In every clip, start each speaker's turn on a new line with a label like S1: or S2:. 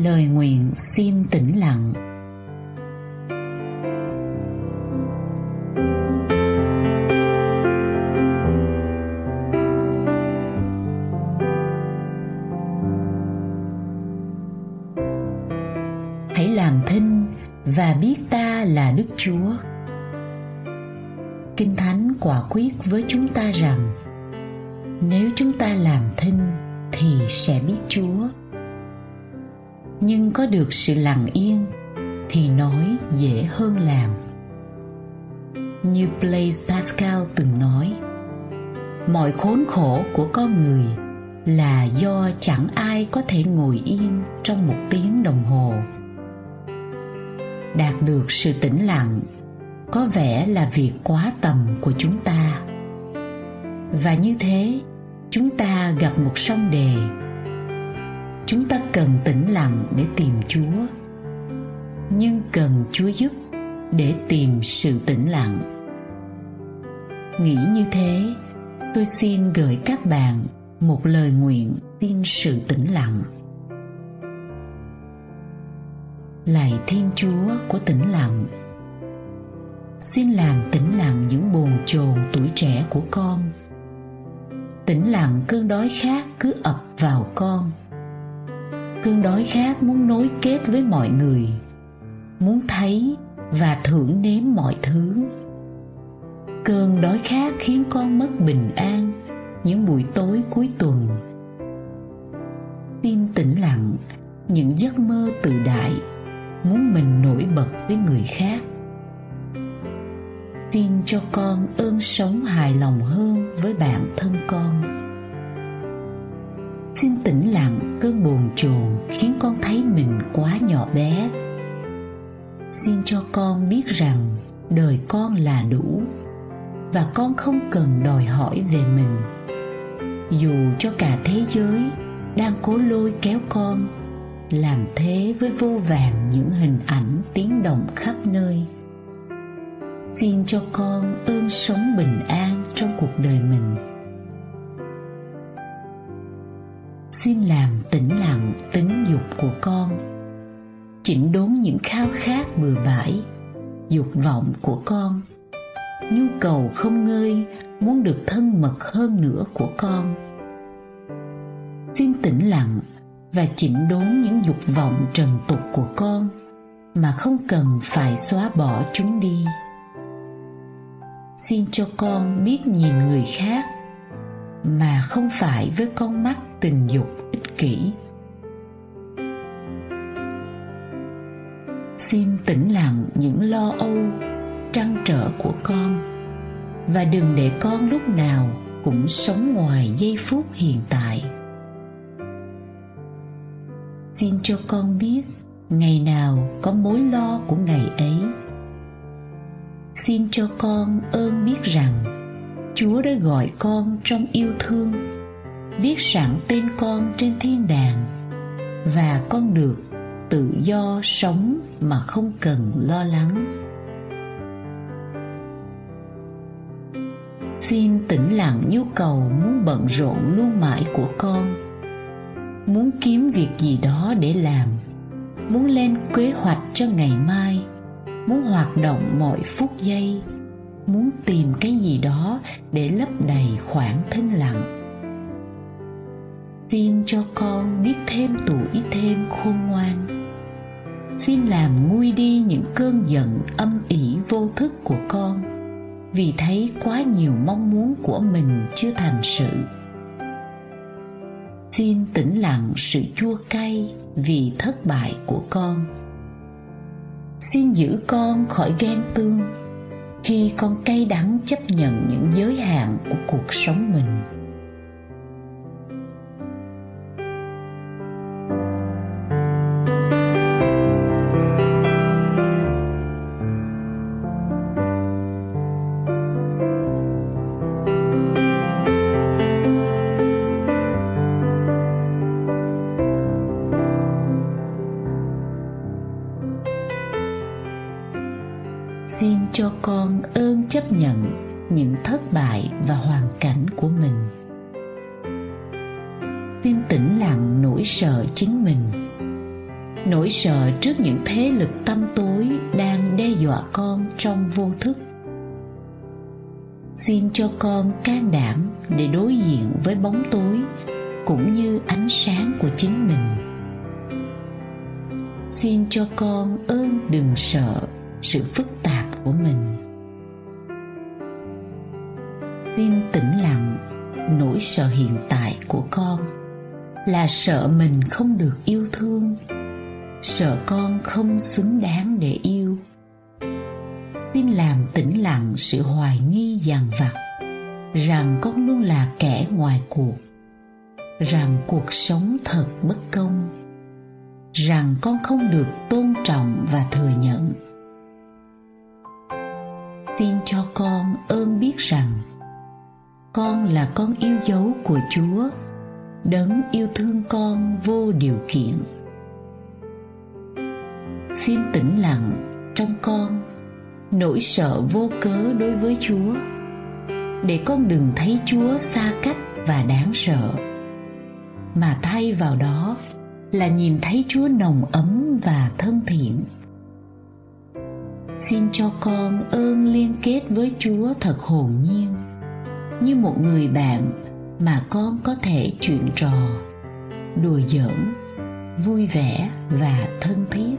S1: Lời nguyện xin tĩnh lặng. Hãy làm thinh và biết ta là Đức Chúa. Kinh Thánh quả quyết với chúng ta rằng nếu chúng ta làm thinh thì sẽ biết Chúa. Nhưng có được sự lặng yên thì nói dễ hơn làm. Như Blaise Pascal từng nói, mọi khốn khổ của con người là do chẳng ai có thể ngồi yên trong 1 tiếng đồng hồ. Đạt được sự tĩnh lặng có vẻ là việc quá tầm của chúng ta. Và như thế, chúng ta gặp một song đề. Chúng ta cần tĩnh lặng để tìm Chúa, nhưng cần Chúa giúp để tìm sự tĩnh lặng. Nghĩ như thế, tôi xin gửi các bạn một lời nguyện xin sự tĩnh lặng. Lạy Thiên Chúa của tĩnh lặng, xin làm tĩnh lặng những bồn chồn tuổi trẻ của con. Tĩnh lặng cơn đói khát cứ ập vào con. Cơn đói khát muốn nối kết với mọi người, muốn thấy và thưởng nếm mọi thứ. Cơn đói khát khiến con mất bình an những buổi tối cuối tuần. Xin tĩnh lặng những giấc mơ tự đại, muốn mình nổi bật với người khác. Xin cho con ơn sống hài lòng hơn với bạn thân con. Xin tĩnh lặng cơn bồn chồn khiến con thấy mình quá nhỏ bé. Xin cho con biết rằng đời con là đủ và con không cần đòi hỏi về mình. Dù cho cả thế giới đang cố lôi kéo con làm thế với vô vàn những hình ảnh tiếng động khắp nơi. Xin cho con ơn sống bình an trong cuộc đời mình. Xin làm tĩnh lặng tính dục của con, chỉnh đốn những khao khát bừa bãi, dục vọng của con, nhu cầu không ngơi muốn được thân mật hơn nữa của con. Xin tĩnh lặng và chỉnh đốn những dục vọng trần tục của con mà không cần phải xóa bỏ chúng đi. Xin cho con biết nhìn người khác mà không phải với con mắt tình dục ích kỷ. Xin tĩnh lặng những lo âu, trăn trở của con và đừng để con lúc nào cũng sống ngoài giây phút hiện tại. Xin cho con biết ngày nào có mối lo của ngày ấy. Xin cho con ơn biết rằng Chúa đã gọi con trong yêu thương, viết sẵn tên con trên thiên đàng, và con được tự do sống mà không cần lo lắng. Xin tĩnh lặng nhu cầu muốn bận rộn luôn mãi của con, muốn kiếm việc gì đó để làm, muốn lên kế hoạch cho ngày mai, muốn hoạt động mọi phút giây, muốn tìm cái gì đó để lấp đầy khoảng thinh lặng. Xin cho con biết thêm tuổi, thêm khôn ngoan. Xin làm nguôi đi những cơn giận âm ỉ vô thức của con, vì thấy quá nhiều mong muốn của mình chưa thành sự. Xin tĩnh lặng sự chua cay vì thất bại của con. Xin giữ con khỏi ghen tương khi con cay đắng chấp nhận những giới hạn của cuộc sống mình. Xin cho con ơn chấp nhận những thất bại và hoàn cảnh của mình. Xin tĩnh lặng nỗi sợ chính mình. nỗi sợ trước những thế lực tăm tối đang đe dọa con trong vô thức. Xin cho con can đảm để đối diện với bóng tối cũng như ánh sáng của chính mình. Xin cho con ơn đừng sợ sự phức tạp của mình. Xin tĩnh lặng nỗi sợ hiện tại của con là sợ mình không được yêu thương, sợ con không xứng đáng để yêu. Xin làm tĩnh lặng sự hoài nghi dằn vặt rằng con luôn là kẻ ngoài cuộc, rằng cuộc sống thật bất công, rằng con không được tôn trọng và thừa nhận. Xin cho con ơn biết rằng con là con yêu dấu của Chúa, đấng yêu thương con vô điều kiện. Xin tĩnh lặng trong con nỗi sợ vô cớ đối với Chúa, để con đừng thấy Chúa xa cách và đáng sợ, mà thay vào đó là nhìn thấy Chúa nồng ấm và thân thiện. Xin cho con ơn liên kết với Chúa thật hồn nhiên, như một người bạn mà con có thể chuyện trò, đùa giỡn, vui vẻ và thân thiết.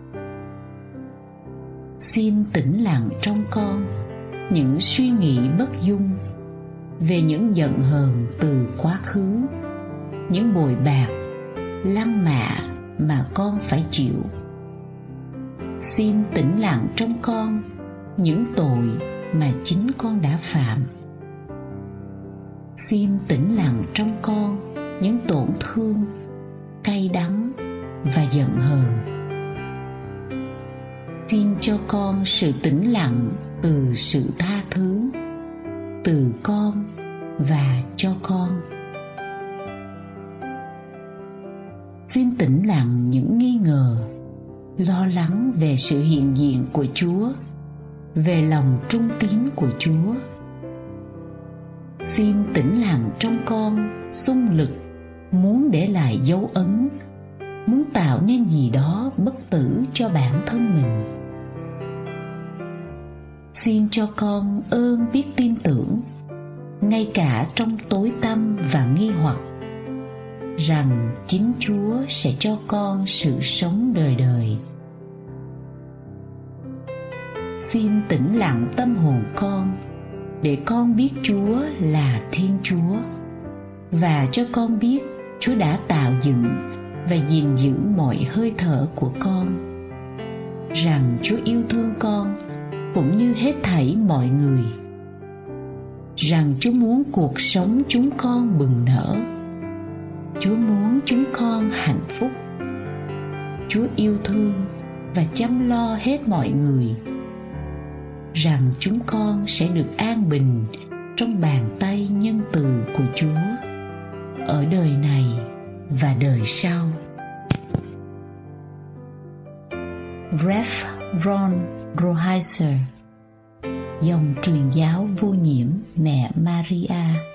S1: Xin tĩnh lặng trong con những suy nghĩ bất dung về những giận hờn từ quá khứ, những bội bạc, lăng mạ mà con phải chịu. Xin tĩnh lặng trong con những tội mà chính con đã phạm. Xin tĩnh lặng trong con những tổn thương, cay đắng và giận hờn. Xin cho con sự tĩnh lặng từ sự tha thứ, từ con và cho con. Xin tĩnh lặng những nghi ngờ, lo lắng về sự hiện diện của Chúa, về lòng trung tín của Chúa. Xin tĩnh lặng trong con xung lực muốn để lại dấu ấn, muốn tạo nên gì đó bất tử cho bản thân mình. Xin cho con ơn biết tin tưởng, ngay cả trong tối tăm và nghi hoặc, rằng chính Chúa sẽ cho con sự sống đời đời. Xin tĩnh lặng tâm hồn con để con biết Chúa là Thiên Chúa, và cho con biết Chúa đã tạo dựng và gìn giữ mọi hơi thở của con, rằng Chúa yêu thương con cũng như hết thảy mọi người, rằng Chúa muốn cuộc sống chúng con bừng nở, Chúa muốn chúng con hạnh phúc. Chúa yêu thương và chăm lo hết mọi người, rằng chúng con sẽ được an bình trong bàn tay nhân từ của Chúa ở đời này và đời sau. Rev. Ron Roheiser, dòng truyền giáo vô nhiễm Mẹ Maria.